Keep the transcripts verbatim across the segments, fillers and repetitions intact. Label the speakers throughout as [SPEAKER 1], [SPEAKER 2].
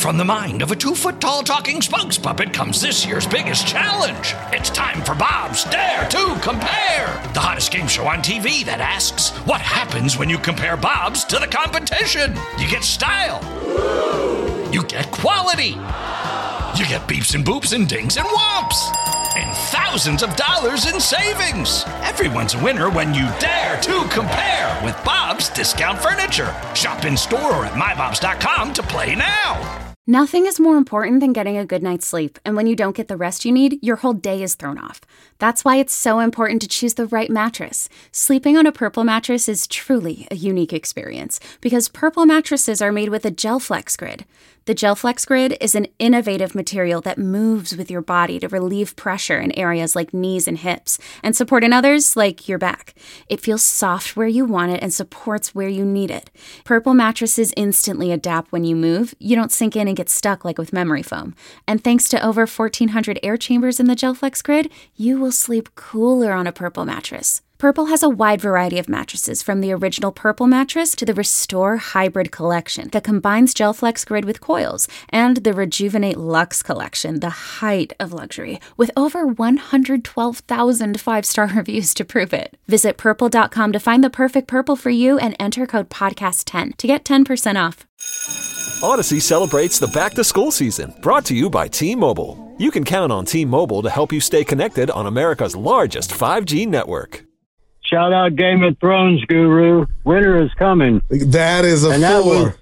[SPEAKER 1] from the mind of a two-foot-tall talking spokes puppet comes this year's biggest challenge. It's time for Bob's Dare to Compare, the hottest game show on T V that asks, what happens when you compare Bobs to the competition? You get style. You get quality. You get beeps and boops and dings and whomps. And thousands of dollars in savings. Everyone's a winner when you dare to compare with Bob's Discount Furniture. Shop in store or at my bobs dot com to play now.
[SPEAKER 2] Nothing is more important than getting a good night's sleep, and when you don't get the rest you need, your whole day is thrown off. That's why it's so important to choose the right mattress. Sleeping on a Purple mattress is truly a unique experience, because Purple mattresses are made with a GelFlex Grid. The GelFlex Grid is an innovative material that moves with your body to relieve pressure in areas like knees and hips, and support in others like your back. It feels soft where you want it and supports where you need it. Purple mattresses instantly adapt when you move. You don't sink in and get stuck like with memory foam. And thanks to over fourteen hundred air chambers in the GelFlex Grid, you will sleep cooler on a Purple mattress. Purple has a wide variety of mattresses, from the original Purple mattress to the Restore Hybrid collection that combines GelFlex Grid with coils, and the Rejuvenate Luxe collection, the height of luxury, with over one hundred twelve thousand five-star reviews to prove it. Visit purple dot com to find the perfect Purple for you and enter code podcast ten to get ten percent off.
[SPEAKER 3] Odyssey celebrates the back-to-school season, brought to you by T-Mobile. You can count on T-Mobile to help you stay connected on America's largest five G network.
[SPEAKER 4] Shout out Game of Thrones guru. Winter is coming.
[SPEAKER 5] That is a
[SPEAKER 4] and that
[SPEAKER 5] four.
[SPEAKER 4] was,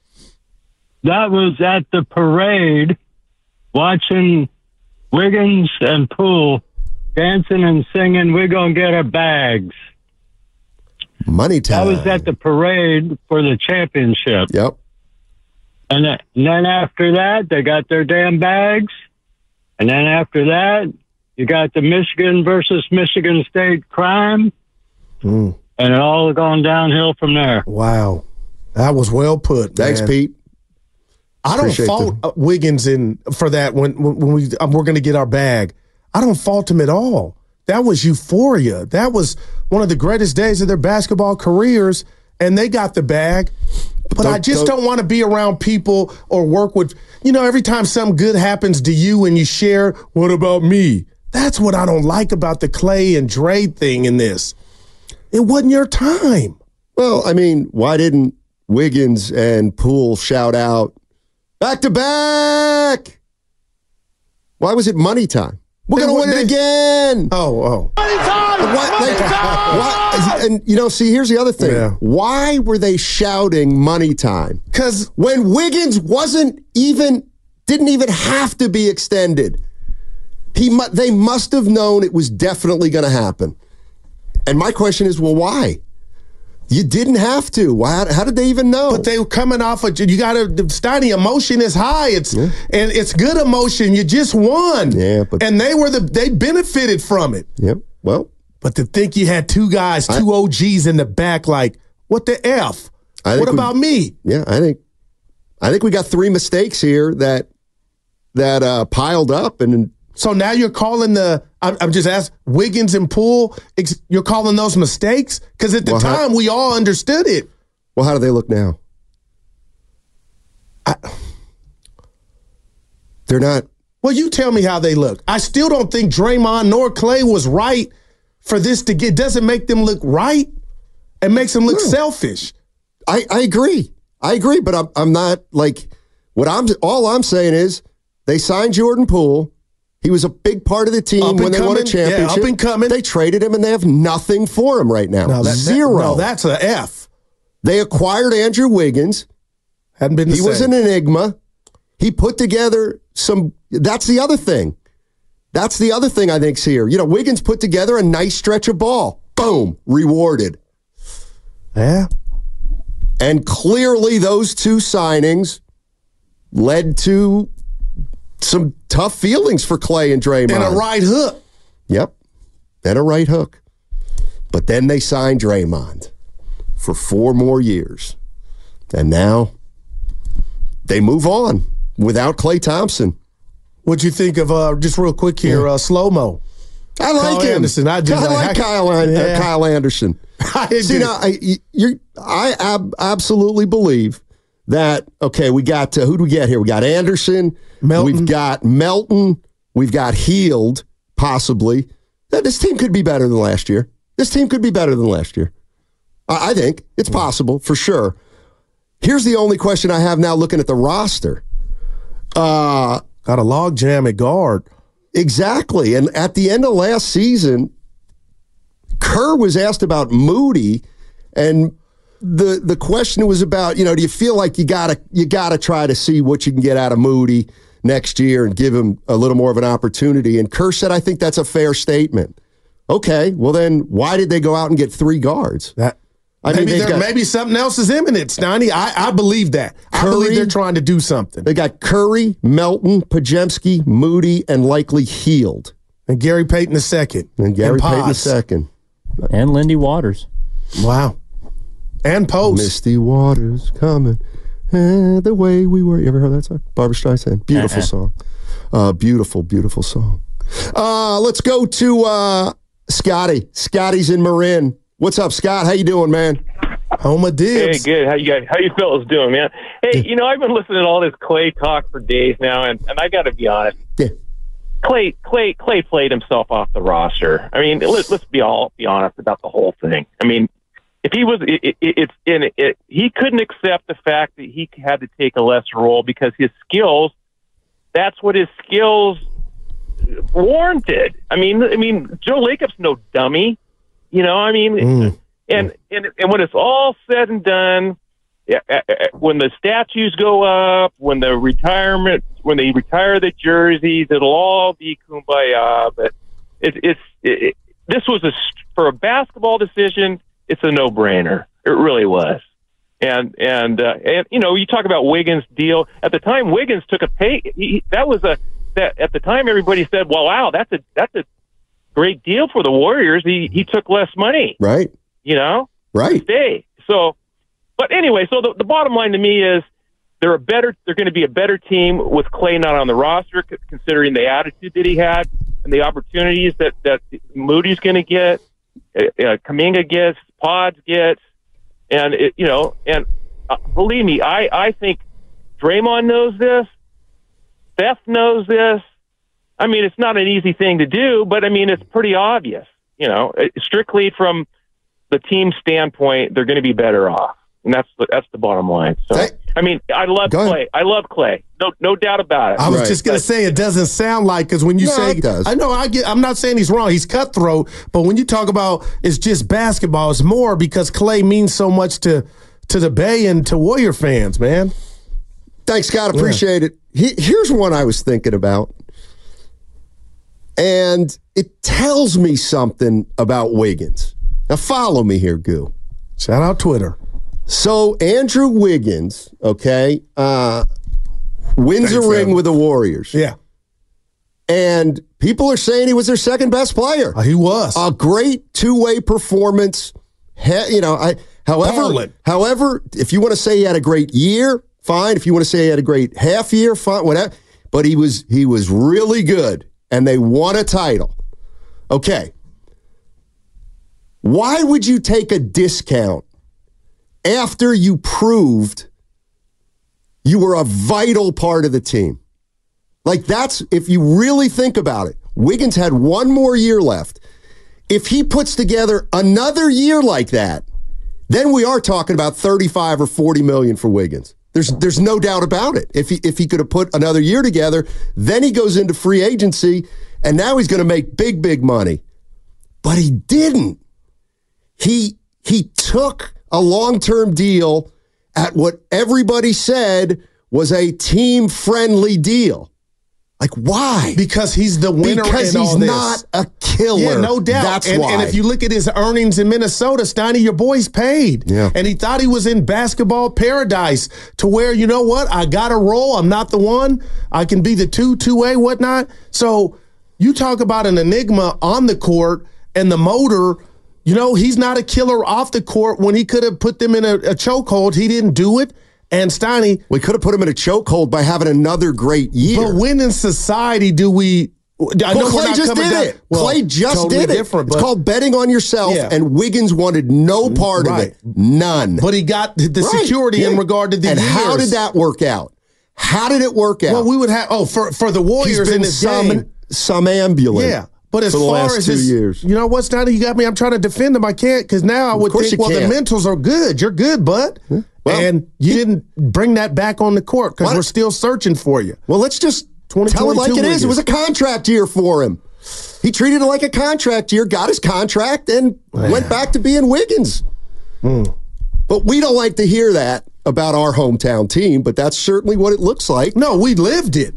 [SPEAKER 4] that was at the parade watching Wiggins and Poole dancing and singing, "We're going to get our bags."
[SPEAKER 5] Money time.
[SPEAKER 4] That was at the parade for the championship.
[SPEAKER 5] Yep.
[SPEAKER 4] And, th- and then after that, they got their damn bags. And then after that, you got the Michigan versus Michigan State crime. Mm. And it all gone downhill from there.
[SPEAKER 5] Wow. That was well put.
[SPEAKER 6] Thanks,
[SPEAKER 5] man.
[SPEAKER 6] Pete.
[SPEAKER 5] I don't
[SPEAKER 6] Appreciate
[SPEAKER 5] fault
[SPEAKER 6] the-
[SPEAKER 5] Wiggins in for that when when we um, we're going to get our bag. I don't fault him at all. That was euphoria. That was one of the greatest days of their basketball careers, and they got the bag. But
[SPEAKER 6] don't,
[SPEAKER 5] I just
[SPEAKER 6] don't,
[SPEAKER 5] don't want to be around people or work with, you know, every time something good happens to you and you share, what about me? That's what I don't like about the Clay and Dre thing in this. It wasn't your time.
[SPEAKER 6] Well, I mean, why didn't Wiggins and Poole shout out, back to back? Why was it money time? We're going to win it again.
[SPEAKER 5] Oh, oh.
[SPEAKER 4] Money time!
[SPEAKER 6] Why,
[SPEAKER 4] Money
[SPEAKER 6] like,
[SPEAKER 4] time!
[SPEAKER 6] why, and, you know, see, here's the other thing.
[SPEAKER 5] Yeah.
[SPEAKER 6] Why were they shouting money time?
[SPEAKER 5] Because
[SPEAKER 6] when Wiggins wasn't even, didn't even have to be extended. He mu- They must have known it was definitely going to happen. And my question is, well, why? You didn't have to. Why? How did they even know?
[SPEAKER 5] But they were coming off of, you got to, Steiny, emotion is high. It's
[SPEAKER 6] yeah.
[SPEAKER 5] and it's good emotion. You just won.
[SPEAKER 6] Yeah, but
[SPEAKER 5] and they were the they benefited from it.
[SPEAKER 6] Yep. Well,
[SPEAKER 5] but to think you had two guys, two I, O Gs in the back, like, what the F?
[SPEAKER 6] I
[SPEAKER 5] what about
[SPEAKER 6] we,
[SPEAKER 5] me?
[SPEAKER 6] Yeah, I think I think we got three mistakes here that that uh, piled up, and
[SPEAKER 5] so now you're calling the. I'm, I'm just asking Wiggins and Poole. You're calling those mistakes because at the well, time how, we all understood it.
[SPEAKER 6] Well, how do they look now?
[SPEAKER 5] I,
[SPEAKER 6] They're not.
[SPEAKER 5] Well, you tell me how they look. I still don't think Draymond nor Clay was right for this to get. Doesn't make them look right. It makes them look no. selfish.
[SPEAKER 6] I, I agree. I agree, but I'm I'm not like what I'm. All I'm saying is they signed Jordan Poole. He was a big part of the team when they
[SPEAKER 5] coming.
[SPEAKER 6] won a championship.
[SPEAKER 5] Yeah, up and coming.
[SPEAKER 6] They traded him, and they have nothing for him right now.
[SPEAKER 5] No, that,
[SPEAKER 6] Zero.
[SPEAKER 5] That, no, that's a F.
[SPEAKER 6] They acquired Andrew Wiggins.
[SPEAKER 5] Hadn't been the
[SPEAKER 6] He
[SPEAKER 5] same.
[SPEAKER 6] was an enigma. He put together some. That's the other thing. That's the other thing I think's here. You know, Wiggins put together a nice stretch of ball. Boom, rewarded.
[SPEAKER 5] Yeah.
[SPEAKER 6] And clearly, those two signings led to some tough feelings for Clay and Draymond.
[SPEAKER 5] And a right hook.
[SPEAKER 6] Yep. And a right hook. But then they signed Draymond for four more years. And now they move on without Klay Thompson.
[SPEAKER 5] What'd you think of, uh, just real quick here, uh, Slow-Mo?
[SPEAKER 6] I like
[SPEAKER 5] Kyle
[SPEAKER 6] him.
[SPEAKER 5] Anderson. I, just
[SPEAKER 6] I like,
[SPEAKER 5] like
[SPEAKER 6] Kyle, uh,
[SPEAKER 5] yeah.
[SPEAKER 6] Kyle Anderson.
[SPEAKER 5] I
[SPEAKER 6] See, now, I, you're, I ab- absolutely believe that, okay, we got, uh, who do we get here? We got Anderson.
[SPEAKER 5] Melton.
[SPEAKER 6] We've got Melton. We've got Heald, possibly. That This team could be better than last year. This team could be better than last year. I, I think. It's possible, for sure. Here's the only question I have now looking at the roster. Uh,
[SPEAKER 5] got a log jam at guard.
[SPEAKER 6] Exactly. And at the end of last season, Kerr was asked about Moody, and the the question was about, you know, do you feel like you gotta you gotta try to see what you can get out of Moody next year and give him a little more of an opportunity? And Kerr said, I think that's a fair statement. Okay, well then why did they go out and get three guards?
[SPEAKER 5] That
[SPEAKER 6] I
[SPEAKER 5] maybe
[SPEAKER 6] mean,
[SPEAKER 5] there,
[SPEAKER 6] got,
[SPEAKER 5] maybe something else is imminent, Steiny. I, I believe that.
[SPEAKER 6] Curry,
[SPEAKER 5] I believe they're trying to do something.
[SPEAKER 6] They got Curry, Melton, Podziemski, Moody, and likely Heald.
[SPEAKER 5] And Gary Payton the second.
[SPEAKER 6] And Gary
[SPEAKER 5] and
[SPEAKER 6] Payton the second.
[SPEAKER 7] And Lindy Waters.
[SPEAKER 5] Wow. And Post.
[SPEAKER 6] Misty Waters coming. Eh, the way we were. You ever heard that song? Barbra Streisand. Beautiful uh-huh. song. Uh, beautiful, beautiful song. Uh, let's go to uh, Scotty. Scotty's in Marin. What's up, Scott? How you doing, man?
[SPEAKER 5] Home of dibs.
[SPEAKER 8] Hey, good. How you guys? How you fellas doing, man? Hey, you know, I've been listening to all this Clay talk for days now, and, and I got to be honest.
[SPEAKER 6] Yeah.
[SPEAKER 8] Clay, Clay, Clay played himself off the roster. I mean, let, let's be all be honest about the whole thing. I mean, if he was, it, it, it's in it, he couldn't accept the fact that he had to take a lesser role because his skills. That's what his skills warranted. I mean, I mean, Joe Lacob's no dummy. You know, I mean, mm. and, and and when it's all said and done, when the statues go up, when the retirement, when they retire the jerseys, it'll all be kumbaya. But it, it's it, this was a for a basketball decision. It's a no-brainer. It really was. And and uh, and you know, you talk about Wiggins' deal at the time. Wiggins took a pay. He, that was a that at the time everybody said, "Well, wow, that's a that's a." great deal for the Warriors. He he took less money,
[SPEAKER 6] right?
[SPEAKER 8] You know,
[SPEAKER 6] right?
[SPEAKER 8] To stay. So, but anyway, so the, the bottom line to me is they're a better. They're going to be a better team with Clay not on the roster, considering the attitude that he had and the opportunities that that Moody's going to get, uh, Kuminga gets, Pods gets, and it, you know, and uh, believe me, I I think Draymond knows this. Steph knows this. I mean, it's not an easy thing to do, but I mean, it's pretty obvious. You know, strictly from the team standpoint, they're going to be better off, and that's the, that's the bottom line. So, hey, I mean, I love Clay. I love Clay. No, no doubt about it.
[SPEAKER 5] I was
[SPEAKER 6] right.
[SPEAKER 5] just going to say it doesn't sound like because when you
[SPEAKER 6] no,
[SPEAKER 5] say,
[SPEAKER 6] it does.
[SPEAKER 5] I know I get. I'm not saying he's wrong. He's cutthroat, but when you talk about it's just basketball, it's more because Clay means so much to to the Bay and to Warrior fans, man.
[SPEAKER 6] Thanks, Scott. Appreciate yeah. it. He, here's one I was thinking about. And it tells me something about Wiggins. Now, follow me here, Goo.
[SPEAKER 5] Shout out Twitter.
[SPEAKER 6] So, Andrew Wiggins, okay, uh, wins Thanks, a ring man. with the Warriors.
[SPEAKER 5] Yeah.
[SPEAKER 6] And people are saying he was their second best player.
[SPEAKER 5] Uh, he was.
[SPEAKER 6] A great two-way performance. He, you know, I, however, Ballin'. however, if you want to say he had a great year, fine. If you want to say he had a great half year, fine, whatever. But he was he was really good. And they won a title. Okay. Why would you take a discount after you proved you were a vital part of the team? Like that's, if you really think about it, Wiggins had one more year left. If he puts together another year like that, then we are talking about thirty-five or forty million for Wiggins. There's there's no doubt about it. If he if he could have put another year together, then he goes into free agency, and now he's going to make big, big money. But he didn't. He he took a long-term deal at what everybody said was a team-friendly deal. Like, why?
[SPEAKER 5] Because he's the winner
[SPEAKER 6] because
[SPEAKER 5] in all
[SPEAKER 6] he's
[SPEAKER 5] this.
[SPEAKER 6] not a killer.
[SPEAKER 5] Yeah, no doubt.
[SPEAKER 6] That's
[SPEAKER 5] and,
[SPEAKER 6] why.
[SPEAKER 5] and if you look at his earnings in Minnesota, Steiny, your boy's paid.
[SPEAKER 6] Yeah.
[SPEAKER 5] And he thought he was in basketball paradise to where, you know what, I got a role. I'm not the one. I can be the two, two-way, whatnot. So you talk about an enigma on the court and the motor. You know, he's not a killer off the court when he could have put them in a, a chokehold. He didn't do it. And Steiny,
[SPEAKER 6] we could have put him in a chokehold by having another great year.
[SPEAKER 5] But when in society do we I
[SPEAKER 6] well,
[SPEAKER 5] know
[SPEAKER 6] Clay
[SPEAKER 5] we're not
[SPEAKER 6] just
[SPEAKER 5] coming
[SPEAKER 6] did
[SPEAKER 5] down-
[SPEAKER 6] it.
[SPEAKER 5] well,
[SPEAKER 6] Clay just
[SPEAKER 5] totally
[SPEAKER 6] did it.
[SPEAKER 5] different,
[SPEAKER 6] It's
[SPEAKER 5] but-
[SPEAKER 6] called betting on yourself,
[SPEAKER 5] Yeah.
[SPEAKER 6] and Wiggins wanted no part
[SPEAKER 5] Right.
[SPEAKER 6] of it. None.
[SPEAKER 5] But he got the
[SPEAKER 6] Right.
[SPEAKER 5] security
[SPEAKER 6] Yeah.
[SPEAKER 5] in regard to the
[SPEAKER 6] And
[SPEAKER 5] years.
[SPEAKER 6] how did that work out? How did it work out?
[SPEAKER 5] Well, we would have. Oh, for for the Warriors
[SPEAKER 6] He's been
[SPEAKER 5] in this
[SPEAKER 6] some,
[SPEAKER 5] game.
[SPEAKER 6] some ambulance.
[SPEAKER 5] Yeah. But as
[SPEAKER 6] for the
[SPEAKER 5] far
[SPEAKER 6] last
[SPEAKER 5] as
[SPEAKER 6] two
[SPEAKER 5] his,
[SPEAKER 6] years.
[SPEAKER 5] you know what's not, you got me. I'm trying to defend him. I can't because now I would
[SPEAKER 6] course
[SPEAKER 5] think,
[SPEAKER 6] you
[SPEAKER 5] well,
[SPEAKER 6] can't.
[SPEAKER 5] the mentals are good. You're good, bud.
[SPEAKER 6] Well,
[SPEAKER 5] and you didn't bring that back on the court because
[SPEAKER 6] Why-
[SPEAKER 5] we're still searching for you.
[SPEAKER 6] Well, let's just
[SPEAKER 5] twenty
[SPEAKER 6] tell it like it
[SPEAKER 5] twenty-two
[SPEAKER 6] is. It was a contract year for him. He treated it like a contract year, got his contract, and went back to being Wiggins.
[SPEAKER 5] Mm.
[SPEAKER 6] But we don't like to hear that about our hometown team, but that's certainly what it looks like.
[SPEAKER 5] No, we lived it.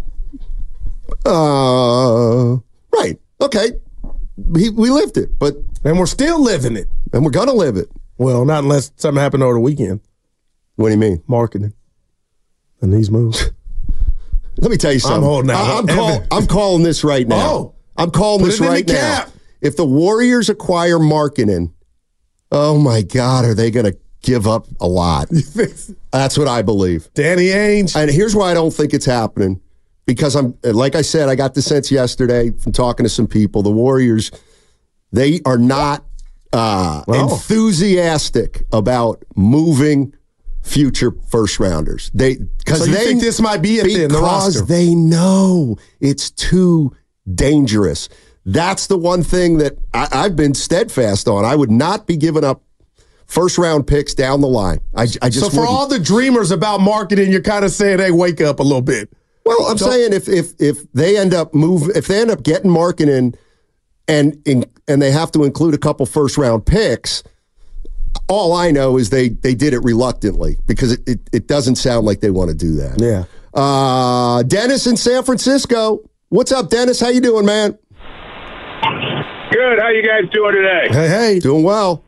[SPEAKER 6] Uh, right. Okay. We, we lived it, but
[SPEAKER 5] And we're still living it.
[SPEAKER 6] and we're going to live it.
[SPEAKER 5] Well, not unless something happened over the weekend.
[SPEAKER 6] What do you mean?
[SPEAKER 5] Marketing. And these moves.
[SPEAKER 6] Let me tell you something.
[SPEAKER 5] I'm holding out.
[SPEAKER 6] I- I'm,
[SPEAKER 5] Evan.
[SPEAKER 6] call, I'm calling this right now.
[SPEAKER 5] Oh.
[SPEAKER 6] I'm calling
[SPEAKER 5] Put
[SPEAKER 6] this
[SPEAKER 5] it in
[SPEAKER 6] right
[SPEAKER 5] the
[SPEAKER 6] now.
[SPEAKER 5] cap.
[SPEAKER 6] If the Warriors acquire Markkanen, oh my God, are they going to give up a lot? That's what I believe.
[SPEAKER 5] Danny Ainge.
[SPEAKER 6] And here's why I don't think it's happening. Because I'm, like I said, I got the sense yesterday from talking to some people, the Warriors, they are not uh,
[SPEAKER 5] Oh.
[SPEAKER 6] enthusiastic about moving future first rounders. They because
[SPEAKER 5] So you
[SPEAKER 6] they
[SPEAKER 5] think this might be it then, the roster?
[SPEAKER 6] because they know it's too dangerous. That's the one thing that I, I've been steadfast on. I would not be giving up first round picks down the line. I, I just
[SPEAKER 5] So for
[SPEAKER 6] wouldn't.
[SPEAKER 5] all the dreamers about marketing, you're kind of saying, hey, wake up a little bit.
[SPEAKER 6] Well, I'm
[SPEAKER 5] So-
[SPEAKER 6] saying if if if they end up move if they end up getting Markkanen and in, and they have to include a couple first round picks, all I know is they they did it reluctantly because it, it, it doesn't sound like they want to do that.
[SPEAKER 5] Yeah.
[SPEAKER 6] Uh, Dennis in San Francisco. What's up, Dennis? How you doing, man?
[SPEAKER 9] Good. How you guys doing today?
[SPEAKER 5] Hey, hey.
[SPEAKER 6] Doing well.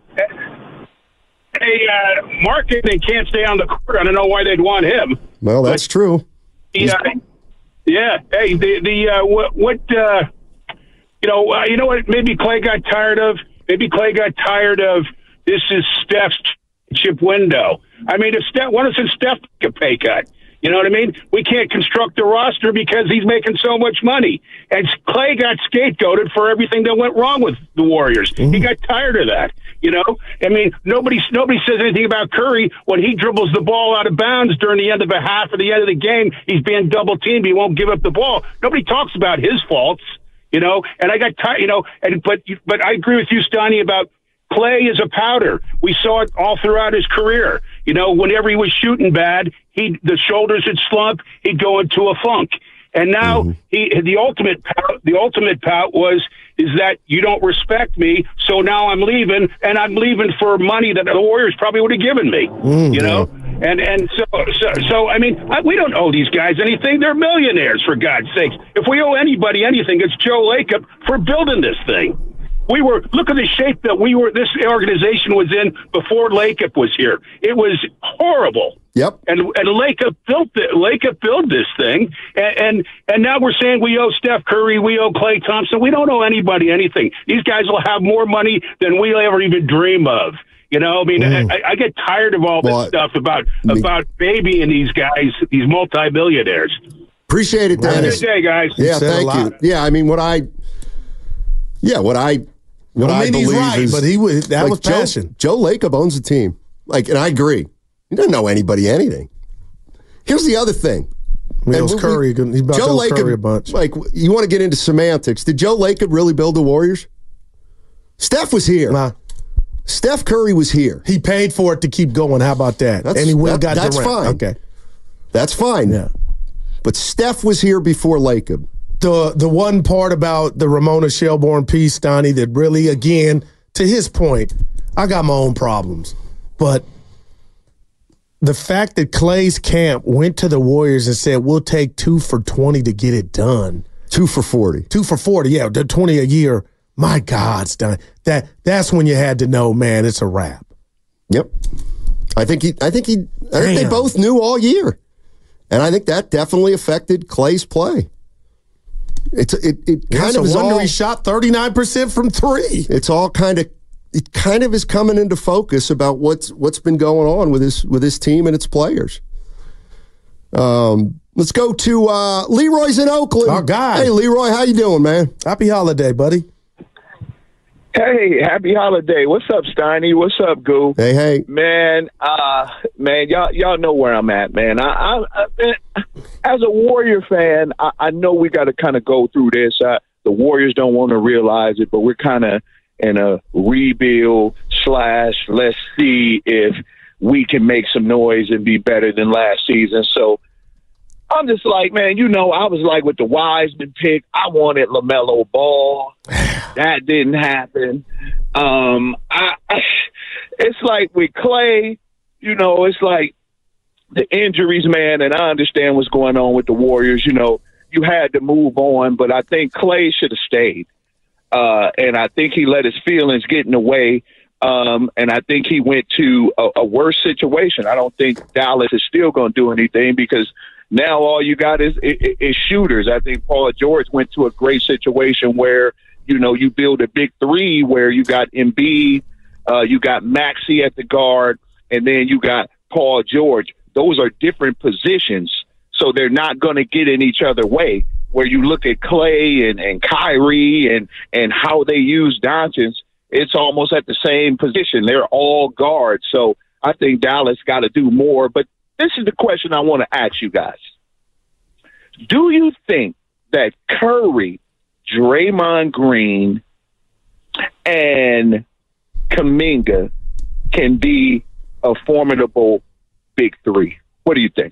[SPEAKER 9] Hey, uh, Markkanen can't stay on the court. I don't know why they'd want him.
[SPEAKER 6] Well, that's true.
[SPEAKER 9] Yeah. Yeah. Hey, the the uh, what what uh, you know uh, you know what? Maybe Clay got tired of. Maybe Clay got tired of. This is Steph's chip window. I mean, if Steph, when does Steph take a pay cut? You know what I mean? We can't construct a roster because he's making so much money. And Clay got scapegoated for everything that went wrong with the Warriors. Mm-hmm. He got tired of that. You know, I mean, nobody nobody says anything about Curry when he dribbles the ball out of bounds during the end of a half or the end of the game. He's being double teamed. He won't give up the ball. Nobody talks about his faults. You know, and I got tired. You know, and but but I agree with you, Stoney, about Clay is a powder. We saw it all throughout his career. You know, whenever he was shooting bad, he the shoulders would slump. He'd go into a funk. And now mm-hmm. he the ultimate pout, the ultimate pout was is that you don't respect me, so now I'm leaving, and I'm leaving for money that the Warriors probably would have given me. Mm, you know, yeah. and and so so so I mean I, we don't owe these guys anything. They're millionaires, for God's sakes. If we owe anybody anything, it's Joe Lacob for building this thing. We were look at the shape that we were. This organization was in before Lacob was here. It was horrible.
[SPEAKER 6] Yep.
[SPEAKER 9] And and Lacob built it. Lacob built this thing, and, and and now we're saying we owe Steph Curry, we owe Klay Thompson. We don't owe anybody anything. These guys will have more money than we ever even dream of. You know, I mean, mm. I, I get tired of all this well, stuff about I mean, about babying these guys, these multimillionaires.
[SPEAKER 6] Appreciate it, Dennis.
[SPEAKER 9] Have a good day, guys.
[SPEAKER 6] Yeah, thank you. Yeah, I mean, what I, yeah, what I. What
[SPEAKER 5] I, mean,
[SPEAKER 6] I believe
[SPEAKER 5] he's right,
[SPEAKER 6] is,
[SPEAKER 5] but he was that
[SPEAKER 6] like
[SPEAKER 5] was
[SPEAKER 6] Joe,
[SPEAKER 5] passion.
[SPEAKER 6] Joe Lacob owns the team, like, and I agree. He doesn't know anybody anything. Here's the other thing.
[SPEAKER 5] He owes Curry. He's about
[SPEAKER 6] Joe
[SPEAKER 5] to
[SPEAKER 6] Lacob,
[SPEAKER 5] Curry a bunch.
[SPEAKER 6] Like, you want to get into semantics? Did Joe Lacob really build the Warriors? Steph was here.
[SPEAKER 5] Nah.
[SPEAKER 6] Steph Curry was here.
[SPEAKER 5] He paid for it to keep going. How about that?
[SPEAKER 6] That's,
[SPEAKER 5] and he went
[SPEAKER 6] that,
[SPEAKER 5] got
[SPEAKER 6] that's
[SPEAKER 5] Durant.
[SPEAKER 6] fine.
[SPEAKER 5] Okay,
[SPEAKER 6] that's fine.
[SPEAKER 5] Yeah,
[SPEAKER 6] but Steph was here before Lacob.
[SPEAKER 5] The the one part about the Ramona Shelburne piece, Donnie, that really, again, to his point, I got my own problems, but the fact that Clay's camp went to the Warriors and said, we'll take two for twenty to get it done.
[SPEAKER 6] Two for forty.
[SPEAKER 5] Two for forty, yeah, the twenty a year. My God, Stan, that that's when you had to know, man, it's a wrap.
[SPEAKER 6] Yep. I think he I think he I think they both knew all year. And I think that definitely affected Clay's play. It's it it
[SPEAKER 5] yeah,
[SPEAKER 6] kind
[SPEAKER 5] so
[SPEAKER 6] of is
[SPEAKER 5] wonder
[SPEAKER 6] all
[SPEAKER 5] he shot thirty-nine percent from three.
[SPEAKER 6] It's all kind of it kind of is coming into focus about what's what's been going on with his with his team and its players. Um, let's go to uh, Leroy's in Oakland.
[SPEAKER 5] Our guy.
[SPEAKER 6] Hey, Leroy, how you doing, man?
[SPEAKER 5] Happy holiday, buddy.
[SPEAKER 10] Hey, happy holiday. What's up, Steiny? What's up, Goo?
[SPEAKER 6] Hey, hey.
[SPEAKER 10] Man, uh, man, y'all y'all know where I'm at, man. I, I, I man, as a Warrior fan, I, I know we got to kind of go through this. Uh, the Warriors don't want to realize it, but we're kind of in a rebuild slash let's see if we can make some noise and be better than last season. So I'm just like, man, you know, I was like with the Wiseman pick, I wanted LaMelo Ball. That didn't happen. Um, I, I, it's like with Clay, you know, it's like the injuries, man, and I understand what's going on with the Warriors. You know, you had to move on, but I think Clay should have stayed. Uh, and I think he let his feelings get in the way. Um, and I think he went to a, a worse situation. I don't think Dallas is still going to do anything because now all you got is, is, is shooters. I think Paul George went to a great situation where, you know, you build a big three where you got Embiid, uh, you got Maxey at the guard, and then you got Paul George. Those are different positions, so they're not going to get in each other's way. Where you look at Clay and, and Kyrie and, and how they use Doncic, it's almost at the same position. They're all guards. So I think Dallas got to do more. But this is the question I want to ask you guys. Do you think that Curry, Draymond Green, and Kuminga can be a formidable big three? What do you think?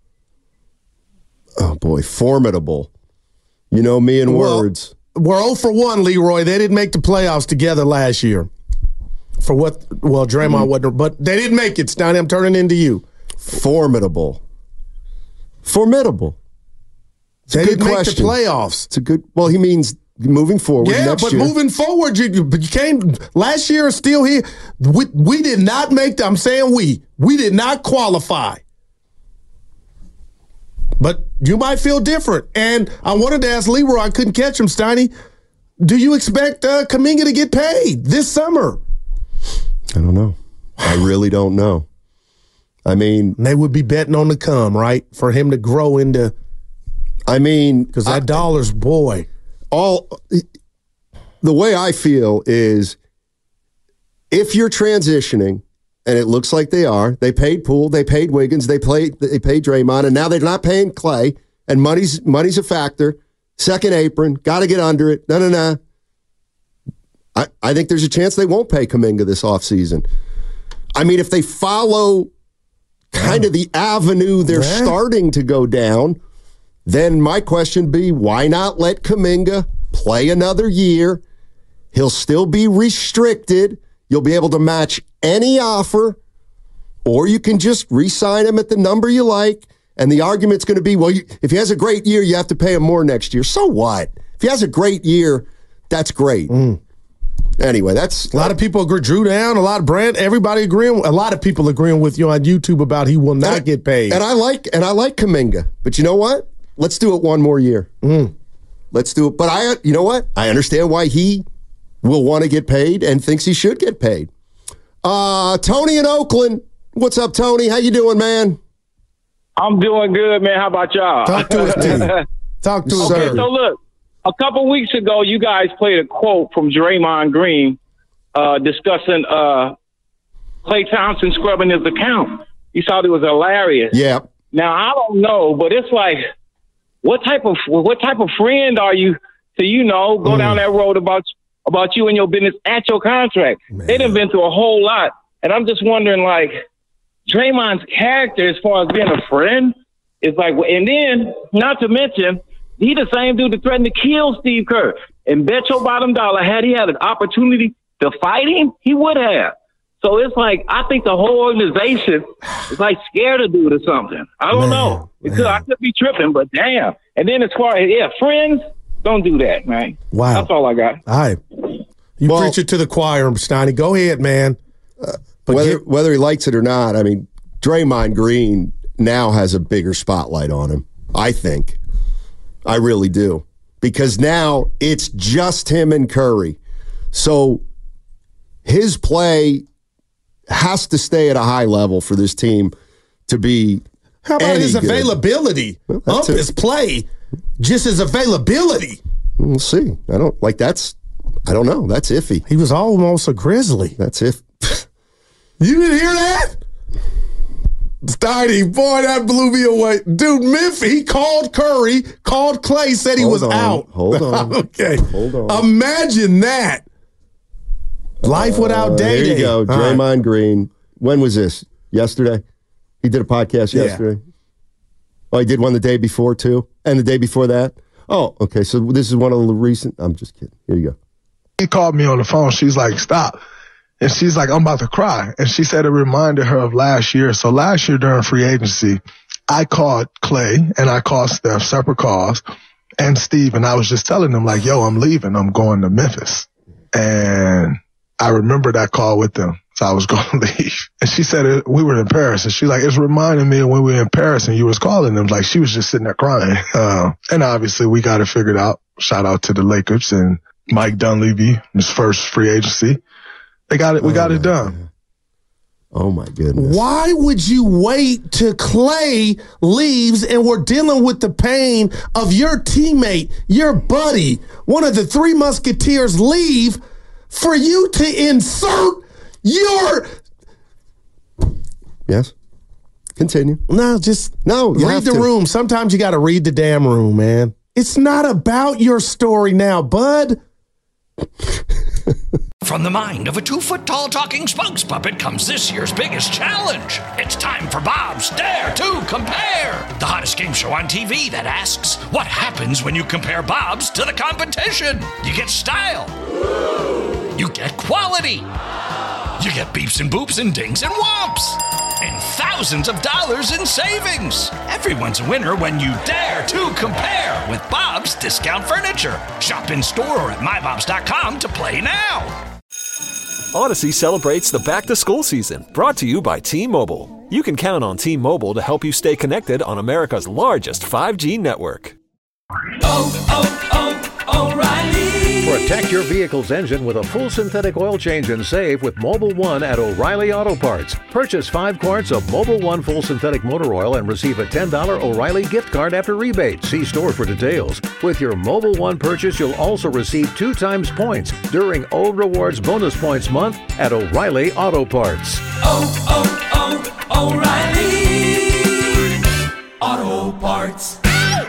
[SPEAKER 6] Oh, boy, formidable. You know me in
[SPEAKER 5] well,
[SPEAKER 6] words.
[SPEAKER 5] We're oh for one, Leroy. They didn't make the playoffs together last year. For what? Well, Draymond mm-hmm. wasn't, but they didn't make it. Steiny, I'm turning into you.
[SPEAKER 6] Formidable. Formidable. It's
[SPEAKER 5] they
[SPEAKER 6] a good
[SPEAKER 5] didn't
[SPEAKER 6] question.
[SPEAKER 5] make the playoffs.
[SPEAKER 6] It's a good, well, he means moving forward
[SPEAKER 5] yeah,
[SPEAKER 6] next
[SPEAKER 5] but
[SPEAKER 6] year.
[SPEAKER 5] moving forward, you, but you can't, last year still here, we, we did not make, the, I'm saying we, we did not qualify. But you might feel different. And I wanted to ask Leroy, I couldn't catch him, Steiny. Do you expect uh, Kuminga to get paid this summer?
[SPEAKER 6] I don't know. I really don't know. I mean,
[SPEAKER 5] they would be betting on the come, right? For him to grow into.
[SPEAKER 6] I mean,
[SPEAKER 5] because that I, dollar's boy.
[SPEAKER 6] All the way I feel is, if you're transitioning, and it looks like they are, they paid Poole, they paid Wiggins, they played, they paid Draymond, and now they're not paying Clay, and money's money's a factor. Second apron, got to get under it. No, no, no. I, I think there's a chance they won't pay Kuminga this offseason. I mean, if they follow kind of the avenue they're yeah. starting to go down, then my question would be, why not let Kuminga play another year? He'll still be restricted. You'll be able to match any offer, or you can just re-sign him at the number you like. And the argument's going to be, well, you, if he has a great year, you have to pay him more next year. So what? If he has a great year, that's great. Mm. Anyway, that's
[SPEAKER 5] a lot of people agree. Drew Down, a lot of Brand, everybody agreeing. A lot of people agreeing with you on YouTube about he will not
[SPEAKER 6] and,
[SPEAKER 5] get paid.
[SPEAKER 6] And I like and I like Kuminga, but you know what? Let's do it one more year.
[SPEAKER 5] Mm.
[SPEAKER 6] Let's do it. But I, you know what? I understand why he will want to get paid and thinks he should get paid. Uh, Tony in Oakland, what's up, Tony? How you doing, man?
[SPEAKER 11] I'm doing good, man. How about y'all?
[SPEAKER 5] Talk to us, T. Talk to us,
[SPEAKER 11] okay,
[SPEAKER 5] sir.
[SPEAKER 11] So look, a couple weeks ago, you guys played a quote from Draymond Green uh, discussing uh, Klay Thompson scrubbing his account. You thought it was hilarious.
[SPEAKER 6] Yeah.
[SPEAKER 11] Now I don't know, but it's like, what type of what type of friend are you to, you know, go mm. down that road about about you and your business at your contract? Man. They done been through a whole lot, and I'm just wondering, like, Draymond's character as far as being a friend is like, and then not to mention, he the same dude that threatened to kill Steve Kerr. And bet your bottom dollar, had he had an opportunity to fight him, he would have. So it's like, I think the whole organization is like scared of dude or something. I don't man, know. It could, I could be tripping, but damn. And then as far as, yeah, friends, don't do that, man.
[SPEAKER 5] Wow.
[SPEAKER 11] That's all I got.
[SPEAKER 5] All right. You well, preach it to the choir, Steiny. Go ahead, man.
[SPEAKER 6] Uh, whether, get, whether he likes it or not, I mean, Draymond Green now has a bigger spotlight on him, I think. I really do. Because now it's just him and Curry. So his play has to stay at a high level for this team to be
[SPEAKER 5] How about
[SPEAKER 6] any
[SPEAKER 5] his
[SPEAKER 6] good.
[SPEAKER 5] availability?
[SPEAKER 6] Well,
[SPEAKER 5] Up
[SPEAKER 6] that's it.
[SPEAKER 5] his play, just his availability.
[SPEAKER 6] We'll see. I don't like that's. I don't know. That's iffy.
[SPEAKER 5] He was almost a Grizzly.
[SPEAKER 6] That's if.
[SPEAKER 5] You didn't hear that? Steiny, boy, that blew me away. Dude, Memphis, he called Curry, called Clay, said he
[SPEAKER 6] Hold
[SPEAKER 5] was
[SPEAKER 6] on,
[SPEAKER 5] out.
[SPEAKER 6] hold on.
[SPEAKER 5] Okay.
[SPEAKER 6] Hold on.
[SPEAKER 5] Imagine that. Life without
[SPEAKER 6] Uh,
[SPEAKER 5] Day
[SPEAKER 6] There you go.
[SPEAKER 5] All
[SPEAKER 6] Draymond
[SPEAKER 5] right.
[SPEAKER 6] Green. When was this? Yesterday? He did a podcast
[SPEAKER 5] Yeah.
[SPEAKER 6] yesterday. Oh, he did one the day before, too? And the day before that? Oh, okay. So this is one of the recent. I'm just kidding. Here you go.
[SPEAKER 12] He called me on the phone. She's like, stop. And she's like, I'm about to cry. And she said it reminded her of last year. So last year during free agency, I called Clay and I called Steph, separate calls, and Steve. And I was just telling them, like, yo, I'm leaving. I'm going to Memphis. And I remember that call with them. So I was going to leave. And she said, it, we were in Paris. And she's like, it's reminding me of when we were in Paris and you was calling them. Like, she was just sitting there crying. Uh, and obviously we got it figured out. Shout out to the Lakers and Mike Dunleavy, his first free agency. They got it. We got
[SPEAKER 6] Oh,
[SPEAKER 12] it done.
[SPEAKER 6] God. Oh, my goodness.
[SPEAKER 5] Why would you wait till Clay leaves and we're dealing with the pain of your teammate, your buddy, one of the three musketeers leave for you to insert your...
[SPEAKER 6] Yes? Continue.
[SPEAKER 5] No, just
[SPEAKER 6] No, you
[SPEAKER 5] read
[SPEAKER 6] have
[SPEAKER 5] the
[SPEAKER 6] to.
[SPEAKER 5] room. Sometimes you got to read the damn room, man. It's not about your story now, bud.
[SPEAKER 1] From the mind of a two-foot-tall talking spokes puppet comes this year's biggest challenge. It's time for Bob's Dare to Compare, the hottest game show on T V that asks, what happens when you compare Bob's to the competition? You get style. You get quality. You get beeps and boops and dings and whomps. And thousands of dollars in savings. Everyone's a winner when you dare to compare with Bob's Discount Furniture. Shop in store or at my bobs dot com to play now.
[SPEAKER 3] Odyssey celebrates the back-to-school season, brought to you by T-Mobile. You can count on T-Mobile to help you stay connected on America's largest five G network.
[SPEAKER 13] Oh, oh, oh, O'Reilly! Protect your vehicle's engine with a full synthetic oil change and save with Mobile One at O'Reilly Auto Parts. Purchase five quarts of Mobile One full synthetic motor oil and receive a ten dollars O'Reilly gift card after rebate. See store for details. With your Mobile One purchase, you'll also receive two times points during O Rewards Bonus Points Month at O'Reilly Auto Parts.
[SPEAKER 14] Oh, oh, oh, O'Reilly Auto Parts.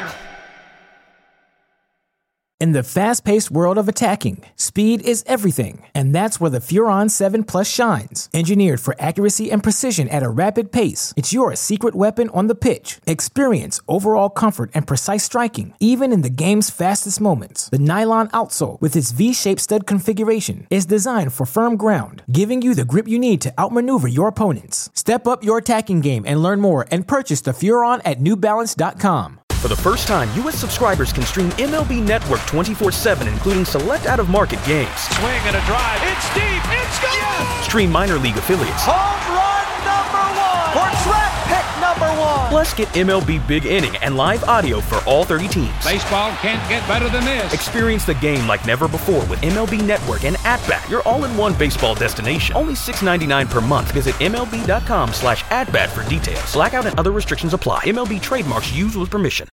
[SPEAKER 15] In the fast-paced world of attacking, speed is everything, and that's where the Furon seven Plus shines. Engineered for accuracy and precision at a rapid pace, it's your secret weapon on the pitch. Experience overall comfort and precise striking, even in the game's fastest moments. The nylon outsole, with its V-shaped stud configuration, is designed for firm ground, giving you the grip you need to outmaneuver your opponents. Step up your attacking game and learn more and purchase the Furon at new balance dot com.
[SPEAKER 16] For the first time, U S subscribers can stream M L B Network twenty-four seven, including select out-of-market games.
[SPEAKER 17] Swing and a drive. It's deep. It's gone. Yes!
[SPEAKER 16] Stream minor league affiliates.
[SPEAKER 17] Home run number one. Or track pick number one.
[SPEAKER 16] Plus, get M L B Big Inning and live audio for all thirty teams.
[SPEAKER 17] Baseball can't get better than this.
[SPEAKER 16] Experience the game like never before with M L B Network and At-Bat, your all-in-one baseball destination. Only six dollars and ninety-nine cents per month. Visit M L B dot com slash at bat for details. Blackout and other restrictions apply. M L B trademarks used with permission.